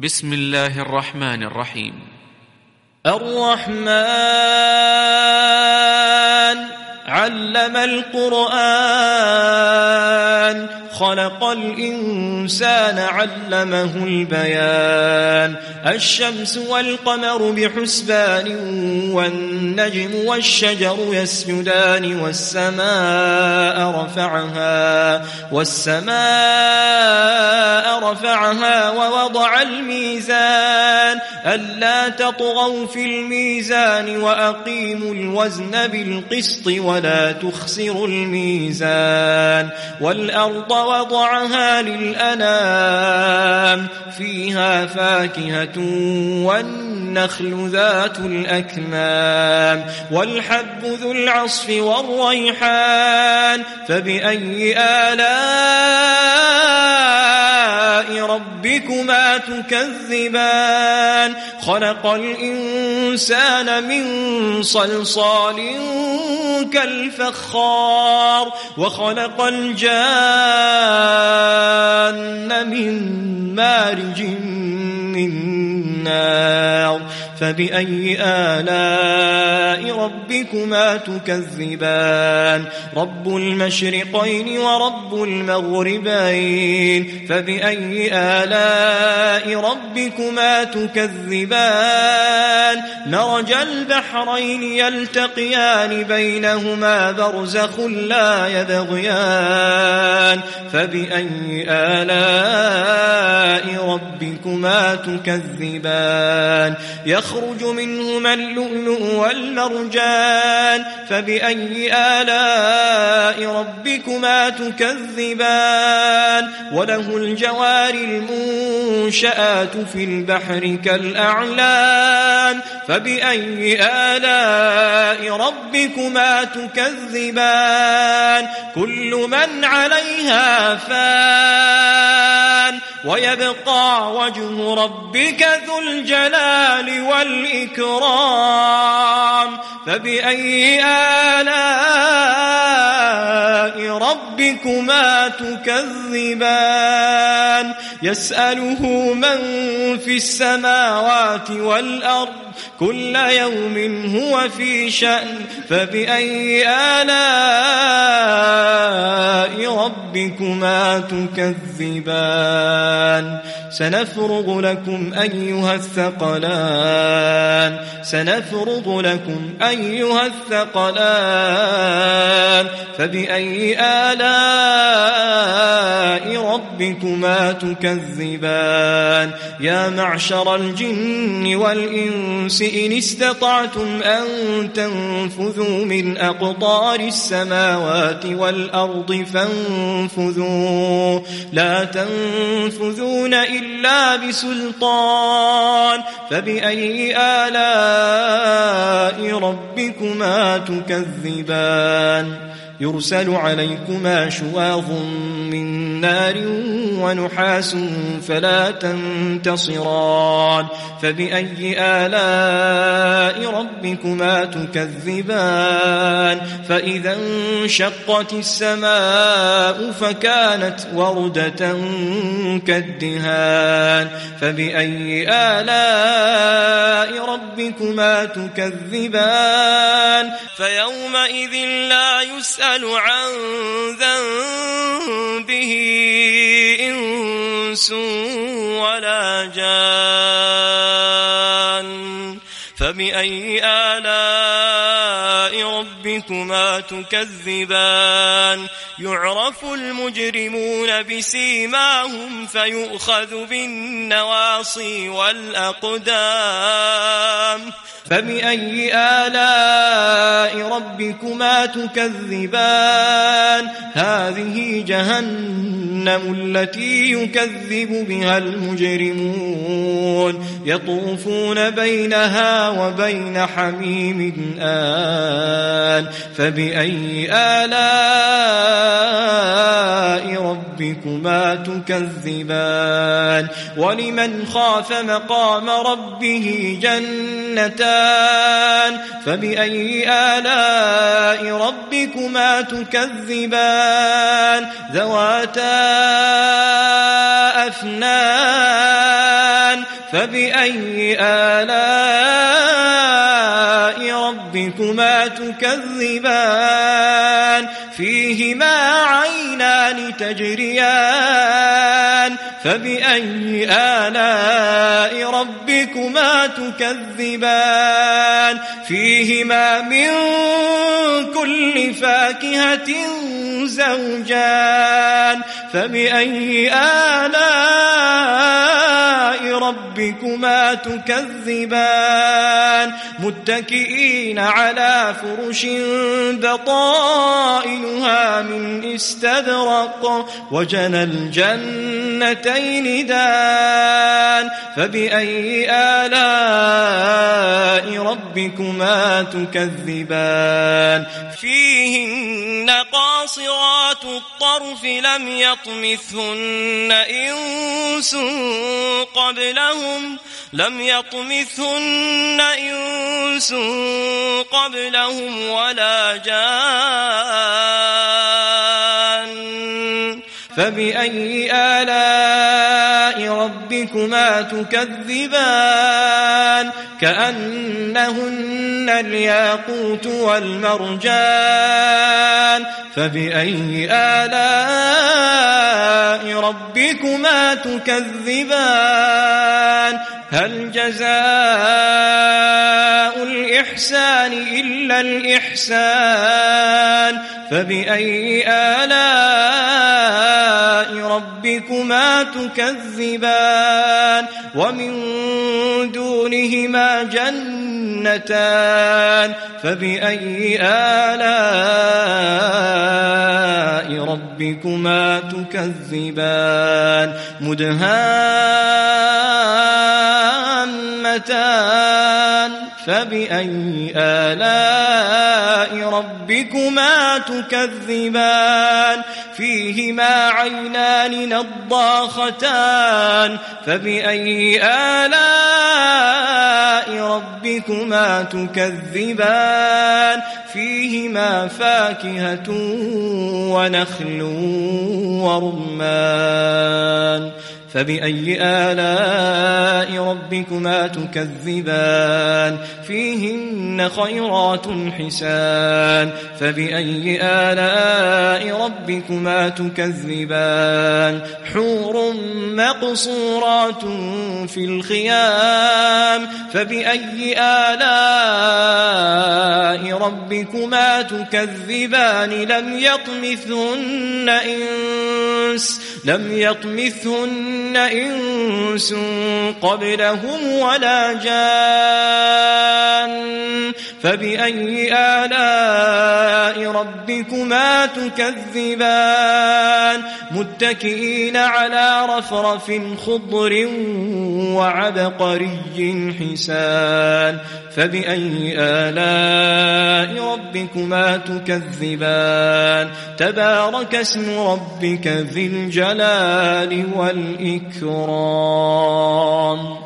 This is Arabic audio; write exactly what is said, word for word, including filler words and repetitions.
بسم الله الرحمن الرحيم. الرحمن علم القرآن خلق الإنسان علمه البيان الشمس والقمر بحسبان والنجم والشجر يسجدان والسماء رفعها والسماء رفعها ووضع الميزان ألا تطغوا في الميزان وأقيموا الوزن بالقسط ولا تخسروا الميزان والأرض وضعها للأنام فيها فاكهة والنخل ذات الأكمام والحب ذو العصف والريحان فبأي آلاء ربكما تكذبان خلق الإنسان من صلصال كالفخار وخلق الجان من مارج من نار فبأي آلاء ربكما تكذبان رب المشرقين ورب المغربين فبأي آلاء ربكما تكذبان مرج البحرين يلتقيان بينهما برزخ لا يبغيان فبأي آلاء ربكما تكذبان يخرج منهما اللؤلؤ والمرجان فبأي آلاء ربكما تكذبان وله الجوار المنشآت في البحر كالأعلام فبأي آلاء ربكما تكذبان كل من عليها فان ويبقى وجه ربك ذو الجلال والإكرام فبأي آلاء ربكما تكذبان يسأله من في السماوات والأرض كل يوم هو في شأن فبأي آلاء ربكما تكذبان سنفرغ لكم أيها الثقلان سنفرغ لكم أيها الثقلان فبأي آلاء ربكما تكذبان يا معشر الجن والإنس إن استطعتم أن تنفذوا من أقطار السماوات والأرض فانفذوا لا تنفذون إلا بسلطان فبأي آلاء ربكما تكذبان يرسل عليكما شواظ من نار ونحاس فلا تنتصران فبأي آلاء ربكما تكذبان فإذا انشقت السماء فكانت وردة كالدهان فبأي آلاء ربكما تكذبان فيومئذ لا يسأل عن ذنبه إنس ولا جان فبأي آلاء ربكما تكذبان يعرف المجرمون بسيماهم فيؤخذ بالنواصي والأقدام فبأي آلاء ربكما تكذبان هذه جهنم التي يكذب بها المجرمون يطوفون بينها وبين حميم آن فبأي آلاء ربكما تكذبان ولمن خاف مقام ربه جنتان فبأي آلاء ربكما تكذبان ذواتا أفنان فبأي آلاء ربكما تكذبان فيهما عينان تجريان فبأي آلاء ربكما تكذبان فيهما من كل فاكهة زوجان فبأي آلاء ربكما تكذبان متكئين على فرش بطائنها من استبرق وجنى الجنتين دان فبأي آلاء ربكما تكذبان فيهن قاصرات الطرف لم يطمثهن إنس قبلهم لم يطمثهن إنس قبلهم ولا جان فبأي آلاء ربكما تكذبان كأنهن الياقوت والمرجان فبأي آلاء ربكما تكذبان هل جزاء الإحسان إلا الإحسان فبأي آلاء ربكما تكذبان ومن دونهما جنتان فبأي آلاء ربكما تكذبان مدهامتان فبأي آلاء ربكما تكذبان فيهما عينان نضاختان فبأي آلاء ربكما تكذبان فيهما فاكهة ونخل ورمان فبأي آلاء ربكما تكذبان فيهن خيرات حسان فبأي آلاء ربكما تكذبان حور مقصورات في الخيام فبأي آلاء ربكما تكذبان لم يطمثهن إنس لم يطمثهن إنس قبلهم ولا جان فبأي آلاء ربكما تكذبان متكئين على رفرف خضر وعبقري حسان فبأي آلاء ربكما تكذبان تبارك اسم ربك ذي الجلال والإكرام